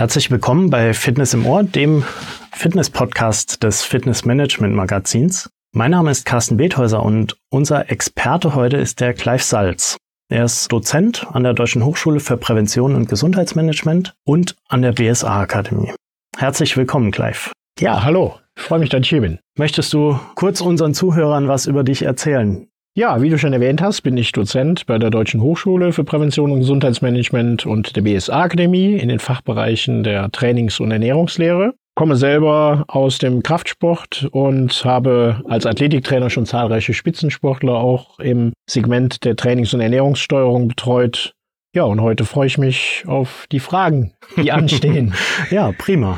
Herzlich willkommen bei Fitness im Ohr, dem Fitness-Podcast des Fitness-Management-Magazins. Mein Name ist Carsten Bethäuser und unser Experte heute ist der Clive Salz. Er ist Dozent an der Deutschen Hochschule für Prävention und Gesundheitsmanagement und an der BSA-Akademie. Herzlich willkommen, Clive. Ja, hallo. Ich freue mich, dass ich hier bin. Möchtest du kurz unseren Zuhörern was über dich erzählen? Ja, wie du schon erwähnt hast, bin ich Dozent bei der Deutschen Hochschule für Prävention und Gesundheitsmanagement und der BSA-Akademie in den Fachbereichen der Trainings- und Ernährungslehre. Komme selber aus dem Kraftsport und habe als Athletiktrainer schon zahlreiche Spitzensportler auch im Segment der Trainings- und Ernährungssteuerung betreut. Ja, und heute freue ich mich auf die Fragen, die anstehen. Ja, prima.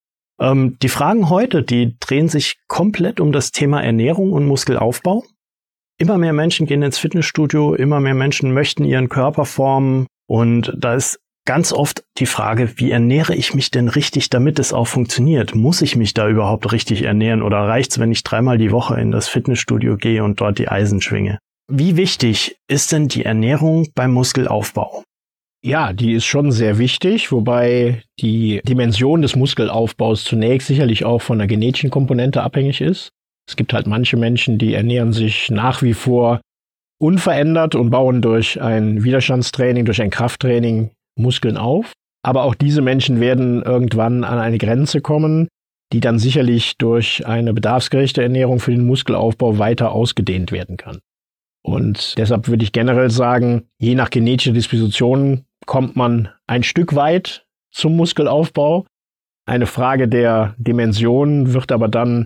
Die Fragen heute, die drehen sich komplett um das Thema Ernährung und Muskelaufbau. Immer mehr Menschen gehen ins Fitnessstudio, immer mehr Menschen möchten ihren Körper formen und da ist ganz oft die Frage, wie ernähre ich mich denn richtig, damit es auch funktioniert? Muss ich mich da überhaupt richtig ernähren oder reicht's, wenn ich 3-mal die Woche in das Fitnessstudio gehe und dort die Eisen schwinge? Wie wichtig ist denn die Ernährung beim Muskelaufbau? Ja, die ist schon sehr wichtig, wobei die Dimension des Muskelaufbaus zunächst sicherlich auch von der genetischen Komponente abhängig ist. Es gibt halt manche Menschen, die ernähren sich nach wie vor unverändert und bauen durch ein Widerstandstraining, durch ein Krafttraining Muskeln auf. Aber auch diese Menschen werden irgendwann an eine Grenze kommen, die dann sicherlich durch eine bedarfsgerechte Ernährung für den Muskelaufbau weiter ausgedehnt werden kann. Und deshalb würde ich generell sagen, je nach genetischer Disposition kommt man ein Stück weit zum Muskelaufbau. Eine Frage der Dimension wird aber dann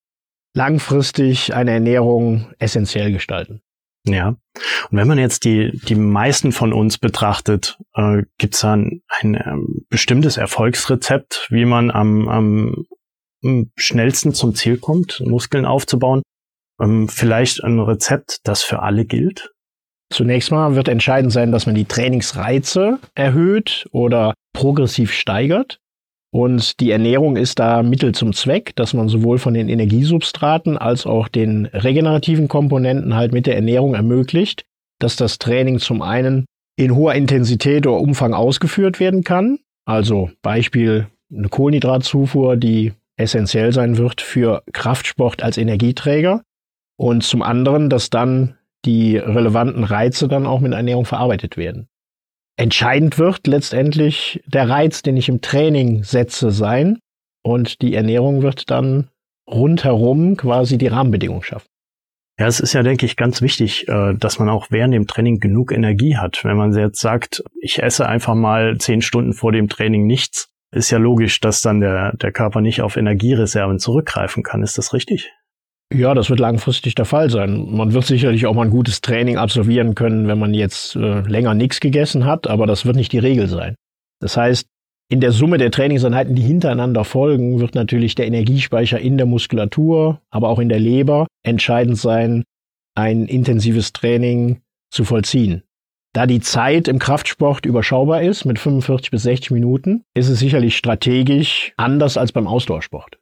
langfristig eine Ernährung essentiell gestalten. Ja, und wenn man jetzt die meisten von uns betrachtet, gibt es da ein bestimmtes Erfolgsrezept, wie man am schnellsten zum Ziel kommt, Muskeln aufzubauen? Vielleicht ein Rezept, das für alle gilt? Zunächst mal wird entscheidend sein, dass man die Trainingsreize erhöht oder progressiv steigert. Und die Ernährung ist da Mittel zum Zweck, dass man sowohl von den Energiesubstraten als auch den regenerativen Komponenten halt mit der Ernährung ermöglicht, dass das Training zum einen in hoher Intensität oder Umfang ausgeführt werden kann. Also Beispiel eine Kohlenhydratzufuhr, die essentiell sein wird für Kraftsport als Energieträger. Und zum anderen, dass dann die relevanten Reize dann auch mit Ernährung verarbeitet werden. Entscheidend wird letztendlich der Reiz, den ich im Training setze, sein. Und die Ernährung wird dann rundherum quasi die Rahmenbedingungen schaffen. Ja, es ist ja, denke ich, ganz wichtig, dass man auch während dem Training genug Energie hat. Wenn man jetzt sagt, ich esse einfach mal 10 Stunden vor dem Training nichts, ist ja logisch, dass dann der Körper nicht auf Energiereserven zurückgreifen kann. Ist das richtig? Ja, das wird langfristig der Fall sein. Man wird sicherlich auch mal ein gutes Training absolvieren können, wenn man jetzt länger nichts gegessen hat, aber das wird nicht die Regel sein. Das heißt, in der Summe der Trainingseinheiten, die hintereinander folgen, wird natürlich der Energiespeicher in der Muskulatur, aber auch in der Leber entscheidend sein, ein intensives Training zu vollziehen. Da die Zeit im Kraftsport überschaubar ist, mit 45 bis 60 Minuten, ist es sicherlich strategisch anders als beim Ausdauersport.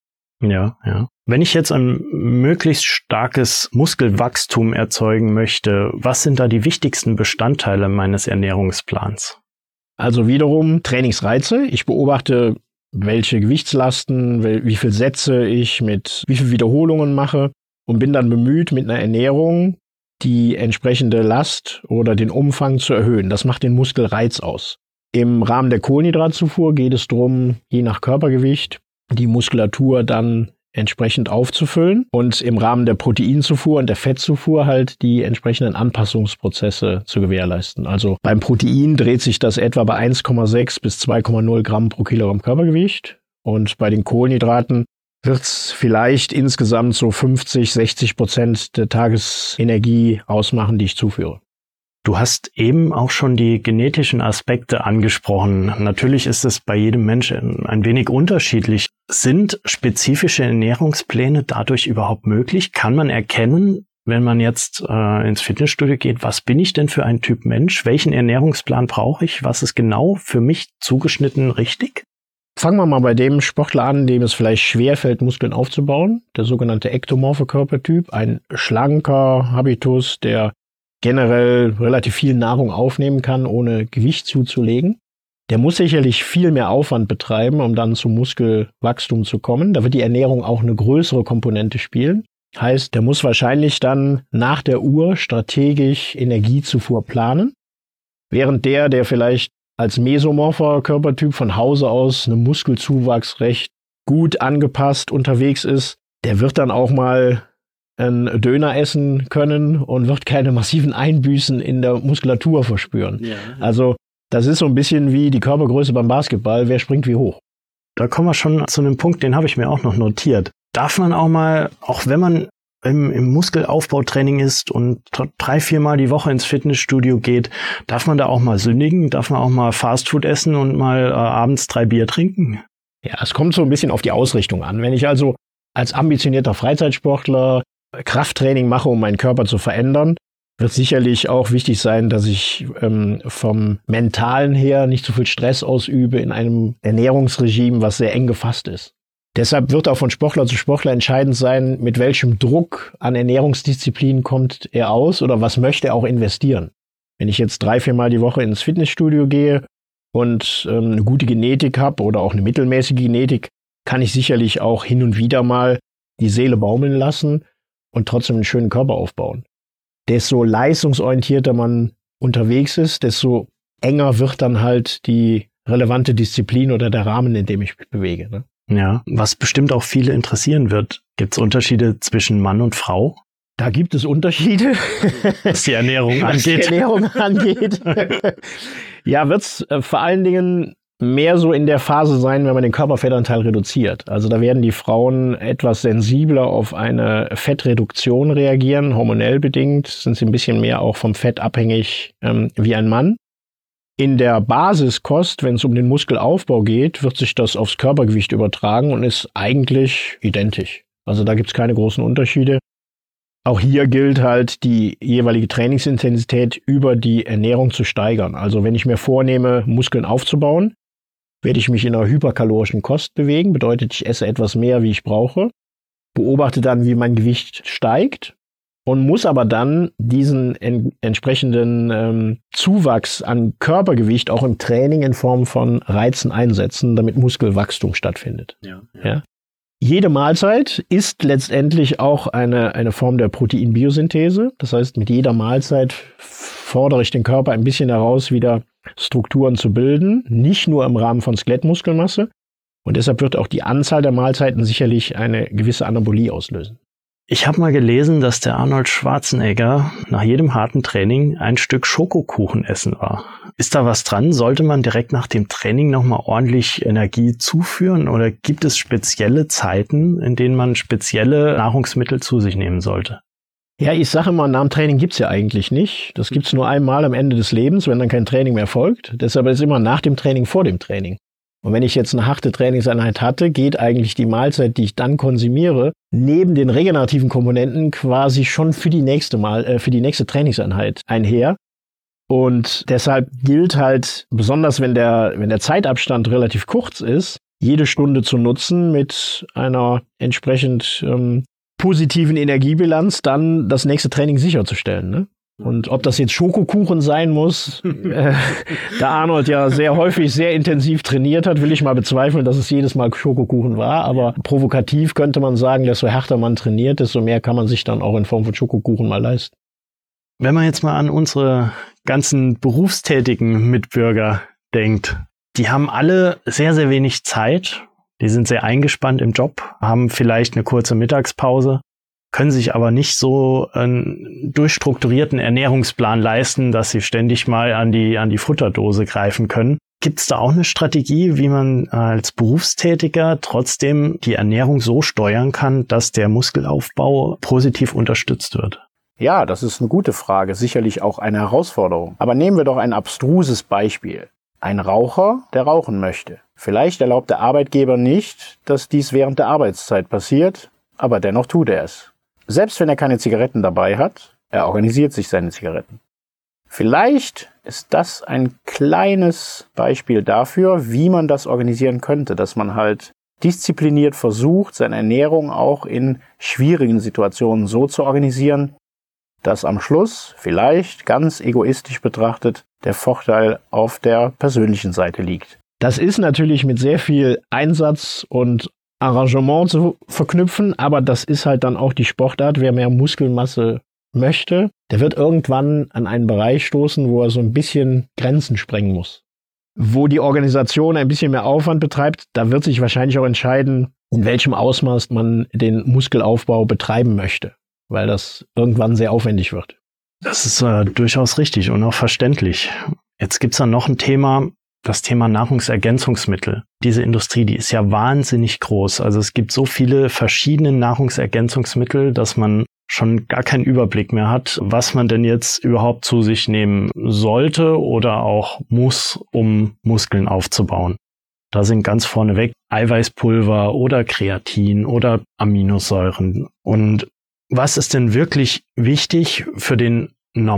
Ja. Wenn ich jetzt ein möglichst starkes Muskelwachstum erzeugen möchte, was sind da die wichtigsten Bestandteile meines Ernährungsplans? Also wiederum Trainingsreize. Ich beobachte, welche Gewichtslasten, wie viel Sätze ich mit wie viel Wiederholungen mache und bin dann bemüht, mit einer Ernährung die entsprechende Last oder den Umfang zu erhöhen. Das macht den Muskelreiz aus. Im Rahmen der Kohlenhydratzufuhr geht es darum, je nach Körpergewicht die Muskulatur dann entsprechend aufzufüllen und im Rahmen der Proteinzufuhr und der Fettzufuhr halt die entsprechenden Anpassungsprozesse zu gewährleisten. Also beim Protein dreht sich das etwa bei 1,6 bis 2,0 Gramm pro Kilogramm Körpergewicht und bei den Kohlenhydraten wird es vielleicht insgesamt so 50-60% der Tagesenergie ausmachen, die ich zuführe. Du hast eben auch schon die genetischen Aspekte angesprochen. Natürlich ist es bei jedem Menschen ein wenig unterschiedlich. Sind spezifische Ernährungspläne dadurch überhaupt möglich? Kann man erkennen, wenn man jetzt ins Fitnessstudio geht, was bin ich denn für ein Typ Mensch? Welchen Ernährungsplan brauche ich? Was ist genau für mich zugeschnitten richtig? Fangen wir mal bei dem Sportler an, dem es vielleicht schwerfällt, Muskeln aufzubauen. Der sogenannte ektomorphe Körpertyp, ein schlanker Habitus, der generell relativ viel Nahrung aufnehmen kann, ohne Gewicht zuzulegen. Der muss sicherlich viel mehr Aufwand betreiben, um dann zum Muskelwachstum zu kommen. Da wird die Ernährung auch eine größere Komponente spielen. Heißt, der muss wahrscheinlich dann nach der Uhr strategisch Energiezufuhr planen, während der vielleicht als mesomorpher Körpertyp von Hause aus einem Muskelzuwachs recht gut angepasst unterwegs ist, der wird dann auch mal einen Döner essen können und wird keine massiven Einbüßen in der Muskulatur verspüren. Ja. Also das ist so ein bisschen wie die Körpergröße beim Basketball, wer springt wie hoch. Da kommen wir schon zu einem Punkt, den habe ich mir auch noch notiert. Darf man auch mal, auch wenn man im Muskelaufbautraining ist und 3-4 Mal die Woche ins Fitnessstudio geht, darf man da auch mal sündigen? Darf man auch mal Fastfood essen und mal abends 3 Bier trinken? Ja, es kommt so ein bisschen auf die Ausrichtung an. Wenn ich also als ambitionierter Freizeitsportler Krafttraining mache, um meinen Körper zu verändern, wird sicherlich auch wichtig sein, dass ich vom Mentalen her nicht so viel Stress ausübe in einem Ernährungsregime, was sehr eng gefasst ist. Deshalb wird auch von Sportler zu Sportler entscheidend sein, mit welchem Druck an Ernährungsdisziplin kommt er aus oder was möchte er auch investieren. Wenn ich jetzt 3-4 Mal die Woche ins Fitnessstudio gehe und eine gute Genetik habe oder auch eine mittelmäßige Genetik, kann ich sicherlich auch hin und wieder mal die Seele baumeln lassen und trotzdem einen schönen Körper aufbauen. Desto leistungsorientierter man unterwegs ist, desto enger wird dann halt die relevante Disziplin oder der Rahmen, in dem ich mich bewege, ne? Ja, was bestimmt auch viele interessieren wird. Gibt es Unterschiede zwischen Mann und Frau? Da gibt es Unterschiede. Was die Ernährung angeht. Ja, wird es vor allen Dingen mehr so in der Phase sein, wenn man den Körperfettanteil reduziert. Also da werden die Frauen etwas sensibler auf eine Fettreduktion reagieren, hormonell bedingt, sind sie ein bisschen mehr auch vom Fett abhängig wie ein Mann. In der Basiskost, wenn es um den Muskelaufbau geht, wird sich das aufs Körpergewicht übertragen und ist eigentlich identisch. Also da gibt es keine großen Unterschiede. Auch hier gilt halt, die jeweilige Trainingsintensität über die Ernährung zu steigern. Also wenn ich mir vornehme, Muskeln aufzubauen, werde ich mich in einer hyperkalorischen Kost bewegen. Bedeutet, ich esse etwas mehr, wie ich brauche. Beobachte dann, wie mein Gewicht steigt. Und muss aber dann diesen entsprechenden Zuwachs an Körpergewicht auch im Training in Form von Reizen einsetzen, damit Muskelwachstum stattfindet. Ja. Jede Mahlzeit ist letztendlich auch eine Form der Proteinbiosynthese. Das heißt, mit jeder Mahlzeit fordere ich den Körper ein bisschen heraus, wieder Strukturen zu bilden, nicht nur im Rahmen von Skelettmuskelmasse. Und deshalb wird auch die Anzahl der Mahlzeiten sicherlich eine gewisse Anabolie auslösen. Ich habe mal gelesen, dass der Arnold Schwarzenegger nach jedem harten Training ein Stück Schokokuchen essen war. Ist da was dran? Sollte man direkt nach dem Training nochmal ordentlich Energie zuführen? Oder gibt es spezielle Zeiten, in denen man spezielle Nahrungsmittel zu sich nehmen sollte? Ja, ich sage immer, nach dem Training gibt's ja eigentlich nicht. Das gibt's nur einmal am Ende des Lebens, wenn dann kein Training mehr folgt. Deshalb ist immer nach dem Training vor dem Training. Und wenn ich jetzt eine harte Trainingseinheit hatte, geht eigentlich die Mahlzeit, die ich dann konsumiere, neben den regenerativen Komponenten quasi schon für die nächste Trainingseinheit einher. Und deshalb gilt halt, besonders wenn der Zeitabstand relativ kurz ist, jede Stunde zu nutzen mit einer entsprechend positiven Energiebilanz, dann das nächste Training sicherzustellen, ne? Und ob das jetzt Schokokuchen sein muss, da Arnold ja sehr häufig sehr intensiv trainiert hat, will ich mal bezweifeln, dass es jedes Mal Schokokuchen war. Aber provokativ könnte man sagen, desto härter man trainiert, desto mehr kann man sich dann auch in Form von Schokokuchen mal leisten. Wenn man jetzt mal an unsere ganzen berufstätigen Mitbürger denkt, die haben alle sehr, sehr wenig Zeit. Die sind sehr eingespannt im Job, haben vielleicht eine kurze Mittagspause, können sich aber nicht so einen durchstrukturierten Ernährungsplan leisten, dass sie ständig mal an die Futterdose greifen können. Gibt es da auch eine Strategie, wie man als Berufstätiger trotzdem die Ernährung so steuern kann, dass der Muskelaufbau positiv unterstützt wird? Ja, das ist eine gute Frage, sicherlich auch eine Herausforderung. Aber nehmen wir doch ein abstruses Beispiel. Ein Raucher, der rauchen möchte. Vielleicht erlaubt der Arbeitgeber nicht, dass dies während der Arbeitszeit passiert, aber dennoch tut er es. Selbst wenn er keine Zigaretten dabei hat, er organisiert sich seine Zigaretten. Vielleicht ist das ein kleines Beispiel dafür, wie man das organisieren könnte, dass man halt diszipliniert versucht, seine Ernährung auch in schwierigen Situationen so zu organisieren, dass am Schluss vielleicht ganz egoistisch betrachtet der Vorteil auf der persönlichen Seite liegt. Das ist natürlich mit sehr viel Einsatz und Arrangement zu verknüpfen, aber das ist halt dann auch die Sportart. Wer mehr Muskelmasse möchte, der wird irgendwann an einen Bereich stoßen, wo er so ein bisschen Grenzen sprengen muss. Wo die Organisation ein bisschen mehr Aufwand betreibt, da wird sich wahrscheinlich auch entscheiden, in welchem Ausmaß man den Muskelaufbau betreiben möchte, weil das irgendwann sehr aufwendig wird. Das ist durchaus richtig und auch verständlich. Jetzt gibt's da noch ein Thema, das Thema Nahrungsergänzungsmittel. Diese Industrie, die ist ja wahnsinnig groß. Also es gibt so viele verschiedene Nahrungsergänzungsmittel, dass man schon gar keinen Überblick mehr hat, was man denn jetzt überhaupt zu sich nehmen sollte oder auch muss, um Muskeln aufzubauen. Da sind ganz vorneweg Eiweißpulver oder Kreatin oder Aminosäuren. Und was ist denn wirklich wichtig für den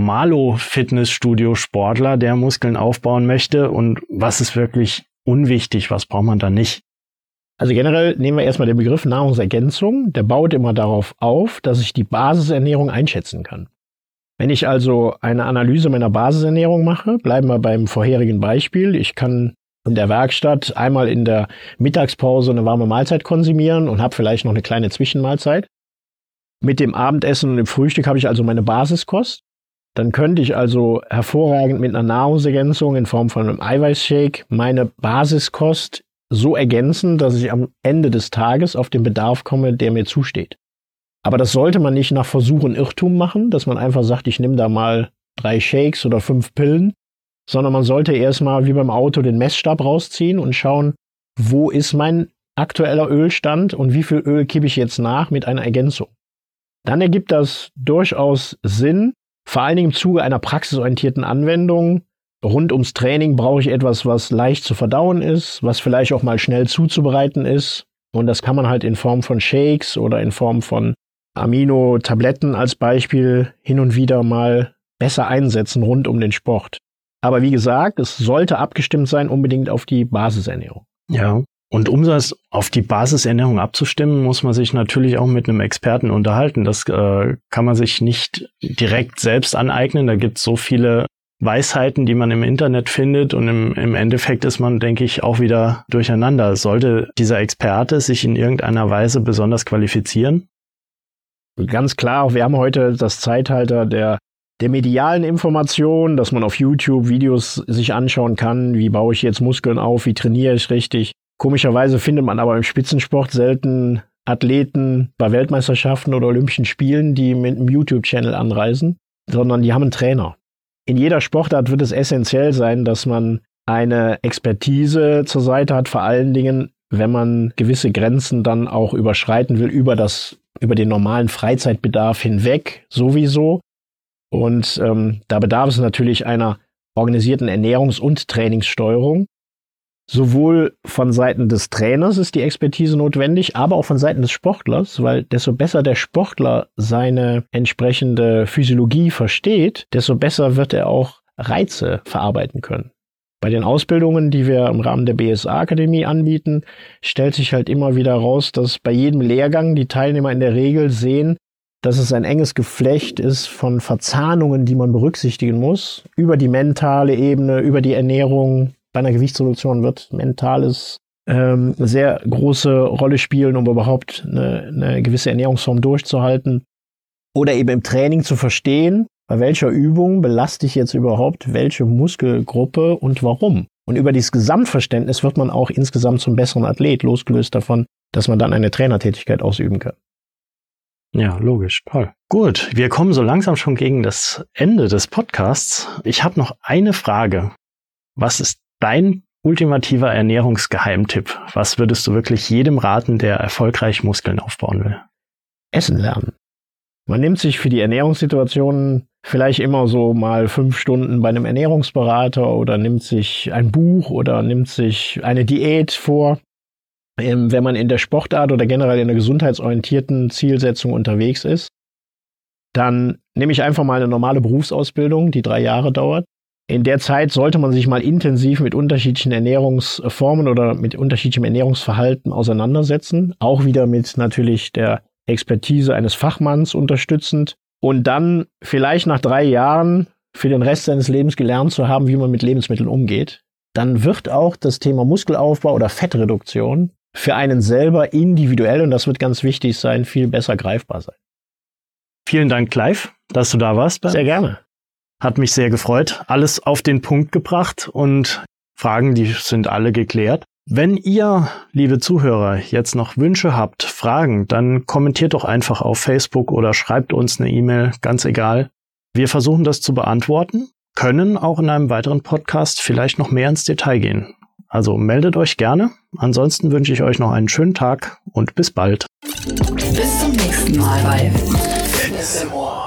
Normalo-Fitnessstudio-Sportler, der Muskeln aufbauen möchte, und was ist wirklich unwichtig, was braucht man da nicht? Also generell nehmen wir erstmal den Begriff Nahrungsergänzung. Der baut immer darauf auf, dass ich die Basisernährung einschätzen kann. Wenn ich also eine Analyse meiner Basisernährung mache, bleiben wir beim vorherigen Beispiel. Ich kann in der Werkstatt einmal in der Mittagspause eine warme Mahlzeit konsumieren und habe vielleicht noch eine kleine Zwischenmahlzeit. Mit dem Abendessen und dem Frühstück habe ich also meine Basiskost. Dann könnte ich also hervorragend mit einer Nahrungsergänzung in Form von einem Eiweißshake meine Basiskost so ergänzen, dass ich am Ende des Tages auf den Bedarf komme, der mir zusteht. Aber das sollte man nicht nach Versuch und Irrtum machen, dass man einfach sagt, ich nehme da mal 3 Shakes oder 5 Pillen, sondern man sollte erstmal wie beim Auto den Messstab rausziehen und schauen, wo ist mein aktueller Ölstand und wie viel Öl kippe ich jetzt nach mit einer Ergänzung. Dann ergibt das durchaus Sinn, vor allen Dingen im Zuge einer praxisorientierten Anwendung. Rund ums Training brauche ich etwas, was leicht zu verdauen ist, was vielleicht auch mal schnell zuzubereiten ist. Und das kann man halt in Form von Shakes oder in Form von Amino-Tabletten als Beispiel hin und wieder mal besser einsetzen rund um den Sport. Aber wie gesagt, es sollte abgestimmt sein unbedingt auf die Basisernährung. Ja. Und um das auf die Basisernährung abzustimmen, muss man sich natürlich auch mit einem Experten unterhalten. Das kann man sich nicht direkt selbst aneignen. Da gibt es so viele Weisheiten, die man im Internet findet. Und im Endeffekt ist man, denke ich, auch wieder durcheinander. Sollte dieser Experte sich in irgendeiner Weise besonders qualifizieren? Ganz klar, wir haben heute das Zeitalter der medialen Information, dass man auf YouTube Videos sich anschauen kann. Wie baue ich jetzt Muskeln auf? Wie trainiere ich richtig? Komischerweise findet man aber im Spitzensport selten Athleten bei Weltmeisterschaften oder Olympischen Spielen, die mit einem YouTube-Channel anreisen, sondern die haben einen Trainer. In jeder Sportart wird es essentiell sein, dass man eine Expertise zur Seite hat, vor allen Dingen, wenn man gewisse Grenzen dann auch überschreiten will, über den normalen Freizeitbedarf hinweg sowieso. Und da bedarf es natürlich einer organisierten Ernährungs- und Trainingssteuerung. Sowohl von Seiten des Trainers ist die Expertise notwendig, aber auch von Seiten des Sportlers, weil desto besser der Sportler seine entsprechende Physiologie versteht, desto besser wird er auch Reize verarbeiten können. Bei den Ausbildungen, die wir im Rahmen der BSA-Akademie anbieten, stellt sich halt immer wieder raus, dass bei jedem Lehrgang die Teilnehmer in der Regel sehen, dass es ein enges Geflecht ist von Verzahnungen, die man berücksichtigen muss, über die mentale Ebene, über die Ernährung. Bei einer Gewichtsreduktion wird Mentales eine sehr große Rolle spielen, um überhaupt eine gewisse Ernährungsform durchzuhalten. Oder eben im Training zu verstehen, bei welcher Übung belaste ich jetzt überhaupt welche Muskelgruppe und warum. Und über dieses Gesamtverständnis wird man auch insgesamt zum besseren Athlet, losgelöst davon, dass man dann eine Trainertätigkeit ausüben kann. Ja, logisch. Toll. Gut, wir kommen so langsam schon gegen das Ende des Podcasts. Ich habe noch eine Frage. Was ist dein ultimativer Ernährungsgeheimtipp? Was würdest du wirklich jedem raten, der erfolgreich Muskeln aufbauen will? Essen lernen. Man nimmt sich für die Ernährungssituation vielleicht immer so mal 5 Stunden bei einem Ernährungsberater oder nimmt sich ein Buch oder nimmt sich eine Diät vor. Wenn man in der Sportart oder generell in einer gesundheitsorientierten Zielsetzung unterwegs ist, dann nehme ich einfach mal eine normale Berufsausbildung, die 3 Jahre dauert. In der Zeit sollte man sich mal intensiv mit unterschiedlichen Ernährungsformen oder mit unterschiedlichem Ernährungsverhalten auseinandersetzen. Auch wieder mit natürlich der Expertise eines Fachmanns unterstützend. und dann vielleicht nach 3 Jahren für den Rest seines Lebens gelernt zu haben, wie man mit Lebensmitteln umgeht, dann wird auch das Thema Muskelaufbau oder Fettreduktion für einen selber individuell, und das wird ganz wichtig sein, viel besser greifbar sein. Vielen Dank, Clive, dass du da warst. Sehr gerne. Hat mich sehr gefreut. Alles auf den Punkt gebracht und Fragen, die sind alle geklärt. Wenn ihr, liebe Zuhörer, jetzt noch Wünsche habt, Fragen, dann kommentiert doch einfach auf Facebook oder schreibt uns eine E-Mail, ganz egal. Wir versuchen das zu beantworten, können auch in einem weiteren Podcast vielleicht noch mehr ins Detail gehen. Also meldet euch gerne. Ansonsten wünsche ich euch noch einen schönen Tag und bis bald. Bis zum nächsten Mal bei Fitness im Ohr.